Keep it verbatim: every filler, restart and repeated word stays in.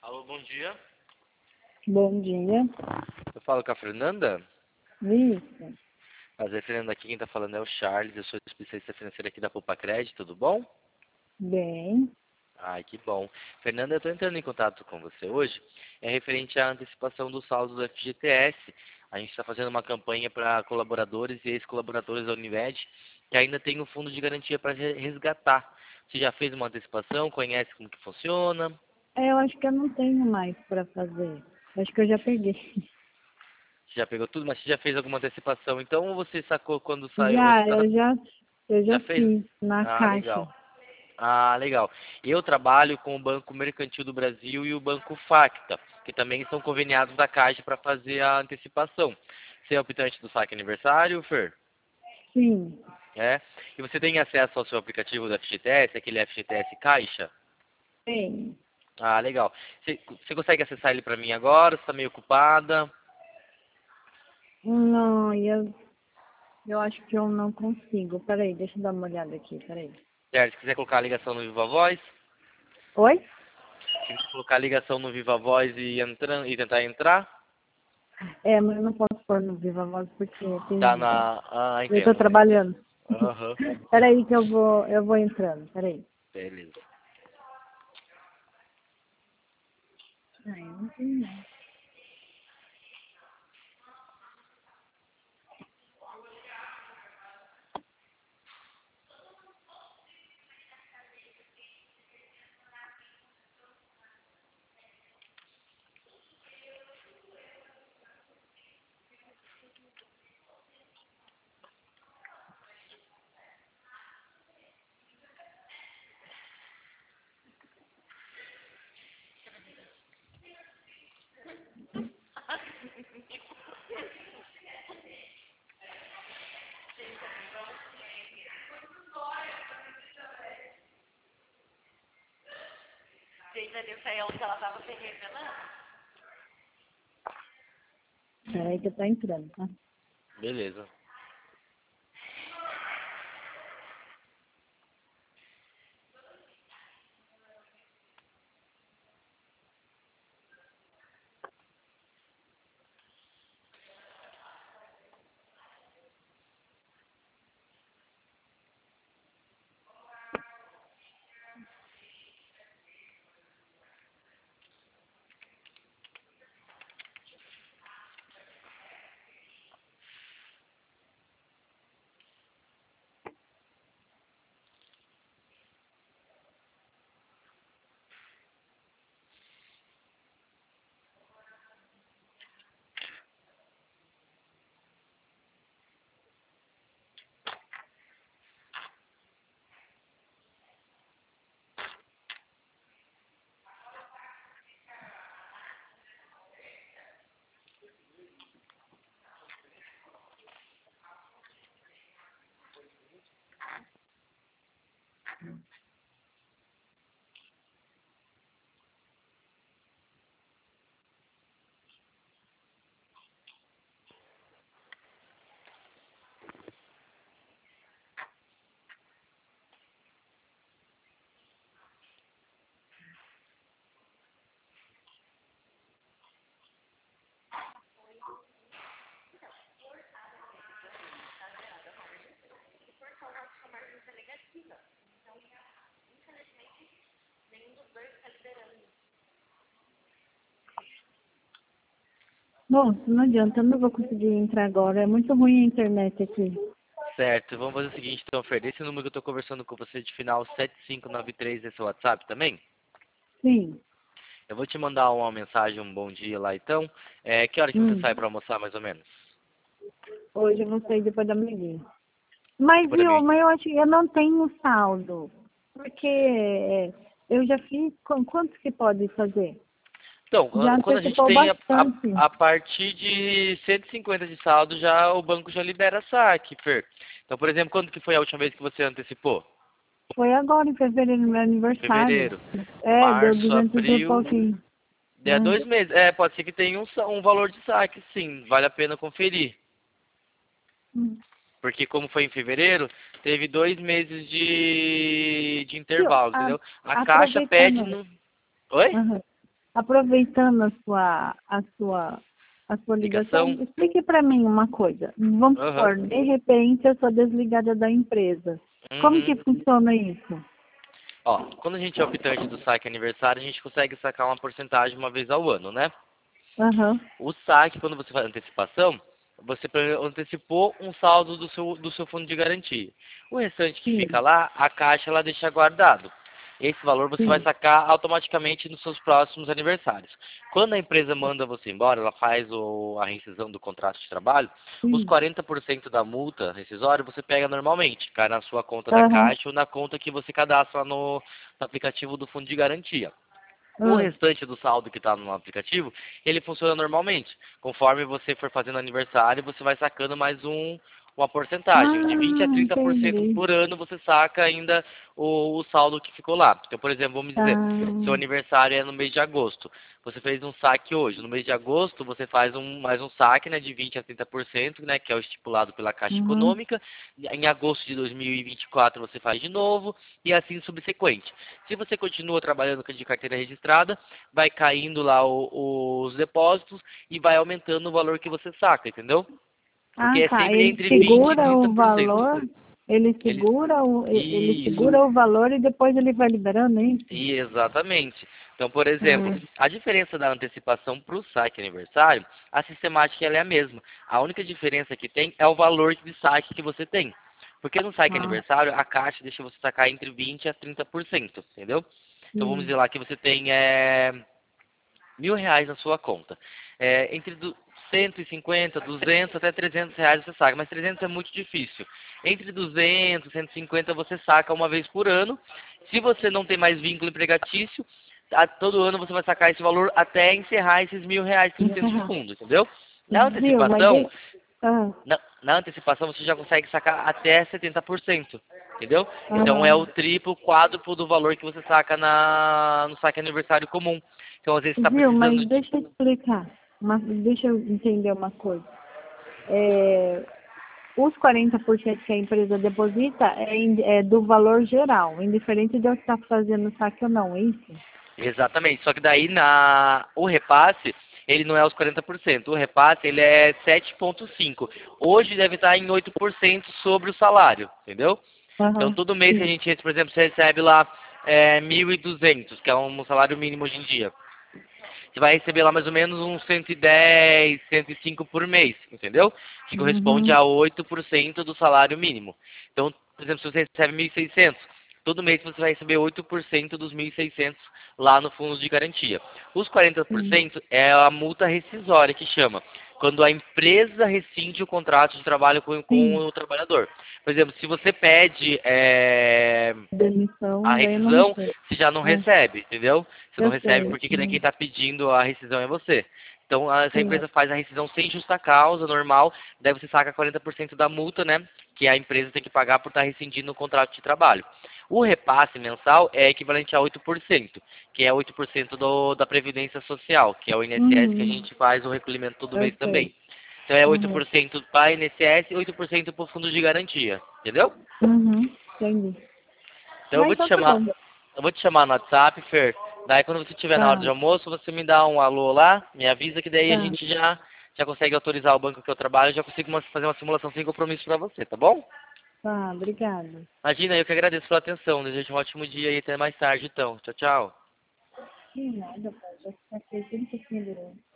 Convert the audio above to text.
Alô, bom dia. Bom dia. Eu falo com a Fernanda. Isso. Prazer, Fernanda, aqui quem está falando é o Charles, eu sou especialista financeiro aqui da Poupa Crédito, tudo bom? Bem. Ai, que bom. Fernanda, eu estou entrando em contato com você hoje, é referente à antecipação do saldo do F G T S. A gente está fazendo uma campanha para colaboradores e ex-colaboradores da Unimed que ainda tem um fundo de garantia para resgatar. Você já fez uma antecipação? Conhece como que funciona? É, eu acho que eu não tenho mais para fazer. Acho que eu já peguei. Você já pegou tudo, mas você já fez alguma antecipação? Então, ou você sacou quando saiu? Você Já, tá na... eu já, eu Já já fez? fiz na Ah, caixa. legal. Ah, legal. Eu trabalho com o Banco Mercantil do Brasil e o Banco Facta, que também são conveniados da Caixa para fazer a antecipação. Você é optante do saque aniversário, Fer? Sim. É. E você tem acesso ao seu aplicativo do F G T S, aquele F G T S Caixa? Tem. Ah, legal. Você, você consegue acessar ele para mim agora? Você está meio ocupada? Não, eu, eu acho que eu não consigo. Peraí, deixa eu dar uma olhada aqui, peraí. Certo. Se quiser colocar a ligação no Viva Voz, Oi? se quiser colocar a ligação no Viva Voz e, entrar, e tentar entrar, É, mas eu não posso pôr no Viva Voz porque tá tem... na... Ah, eu tô entendo. trabalhando. Aham. Peraí que eu vou, eu vou entrando, peraí. Beleza. Ai, eu não tenho não. Peraí que eu tô entrando, tá? Beleza. Bom, não adianta, eu não vou conseguir entrar agora. É muito ruim a internet aqui. Certo, vamos fazer o seguinte, então, Fer, esse número que eu estou conversando com você de final sete cinco nove três é seu WhatsApp também? Sim. Eu vou te mandar uma mensagem, um bom dia lá, então. É, que hora que você Hum. sai para almoçar, mais ou menos? Hoje eu vou sair depois da manhã. Mas, Depois da viu, meia. mas eu acho que eu não tenho saldo. Porque é, eu já fiz. com- Quanto que pode fazer? Então, Já quando a gente antecipou tem a, a, bastante. a partir de cento e cinquenta de saldo, já o banco já libera saque, Fer. Então, por exemplo, quando que foi a última vez que você antecipou? Foi agora em fevereiro, no meu aniversário. Fevereiro, É, deu março, duzentos e abril, pouquinho. é Né? dois meses. É, pode ser que tenha um, sa- um valor de saque, sim, vale a pena conferir. Hum. Porque como foi em fevereiro, teve dois meses de, de Viu, intervalo, a- entendeu? A Caixa pede aproveitando. no... Oi? Aham. aproveitando a sua, a sua, a sua ligação, Ligação? explique para mim uma coisa. Vamos Aham. supor, de repente eu sou desligada da empresa. Como que Uhum. funciona isso? Ó, quando a gente é optante do saque aniversário, a gente consegue sacar uma porcentagem uma vez ao ano, né? Aham, O saque, quando você faz antecipação, você pre- antecipou um saldo do seu, do seu fundo de garantia. O restante que fica sim, lá, a caixa ela deixa guardado. Esse valor você vai sim. sacar automaticamente nos seus próximos aniversários. Quando a empresa manda você embora, ela faz o- a rescisão do contrato de trabalho, os Sim. quarenta por cento da multa rescisória você pega normalmente, cai na sua conta da Aham. caixa ou na conta que você cadastra no, no aplicativo do fundo de garantia. O Ah. restante do saldo que está no aplicativo, ele funciona normalmente. Conforme você for fazendo aniversário, você vai sacando mais um, uma porcentagem. De vinte a Ah, trinta por cento entendi. por ano você saca ainda o, o saldo que ficou lá. Então, por exemplo, vamos dizer, seu Ah, aniversário é no mês de agosto. Você fez um saque hoje. No mês de agosto, você faz um, mais um saque, né, de vinte a trinta por cento, né, que é o estipulado pela Caixa uhum. Econômica. Em agosto de dois mil e vinte e quatro você faz de novo e assim subsequente. Se você continua trabalhando de carteira registrada, vai caindo lá o- os depósitos e vai aumentando o valor que você saca, entendeu? Porque Ah, é tá. sempre Ele entre vinte e segura trinta o por cento. valor, ele Eles, segura o, ele isso, segura o valor e depois ele vai liberando é isso? e exatamente. Então, por exemplo, Ah, a diferença da antecipação para o saque aniversário, a sistemática ela é a mesma. A única diferença que tem é o valor de saque que você tem. Porque no saque ah, aniversário, a Caixa deixa você sacar entre vinte a trinta por cento, entendeu? Então vamos sim. dizer lá que você tem é, mil reais na sua conta. É, entre du- cento e cinquenta, duzentos até trezentos reais você saca, mas trezentos é muito difícil. Entre duzentos, cento e cinquenta você saca uma vez por ano. Se você não tem mais vínculo empregatício, a- todo ano você vai sacar esse valor até encerrar esses mil reais que você tem no Encerrar. fundo, entendeu? Na Viu, mas antecipação, deixa. Ah, na, na antecipação você já consegue sacar até setenta por cento, entendeu? Então é aham. o triplo, quádruplo do valor que você saca na, no saque aniversário comum. Então às vezes você está Viu, mas precisando de... deixa eu explicar. Mas deixa eu entender uma coisa. É, os quarenta por cento que a empresa deposita é, in- é do valor geral, indiferente de eu estar fazendo saque ou não, é isso? Exatamente, só que daí na o repasse, ele não é os quarenta por cento, o repasse ele é sete vírgula cinco. Hoje deve estar em oito por cento sobre o salário, entendeu? Então Aham, todo mês que a sim. gente, por exemplo, você recebe lá é, mil e duzentos, que é um salário mínimo hoje em dia. Você vai receber lá mais ou menos uns cento e dez, cento e cinco por mês, entendeu? Que corresponde Uhum, a oito por cento do salário mínimo. Então, por exemplo, se você recebe mil e seiscentos, todo mês você vai receber oito por cento dos mil e seiscentos lá no fundo de garantia. Os quarenta por sim. cento é a multa rescisória que chama, quando a empresa rescinde o contrato de trabalho com, com Sim, o trabalhador. Por exemplo, se você pede é, a demissão, daí eu não rescisão, recebo. você já não Ah, recebe, entendeu? Você não eu recebe sei. porque quem Hum, está pedindo a rescisão é você. Então, a- se a sim. empresa faz a rescisão sem justa causa, normal, daí você saca quarenta por cento da multa, né? Que a empresa tem que pagar por estar rescindindo o contrato de trabalho. O repasse mensal é equivalente a oito por cento, que é oito por cento do, da Previdência Social, que é o I N S S que a Uhum, gente faz o recolhimento todo eu mês também. sei. Então é oito Uhum, por cento para I N S S e oito por cento para o fundo de garantia, entendeu? uhum, entendi. Então eu Ah, vou te então tá chamar, bom. eu vou te chamar no WhatsApp, Fer. Daí quando você estiver na hora de Tá, almoço, você me dá um alô lá, me avisa que daí a tá. gente já, já consegue autorizar o banco que eu trabalho, já consigo uma- fazer uma simulação sem compromisso pra você, tá bom? Tá, obrigada. Imagina, eu que agradeço pela atenção. Desejo um ótimo dia e até mais tarde, então. Tchau, tchau. Que nada, pai. Já fiquei trinta segundos.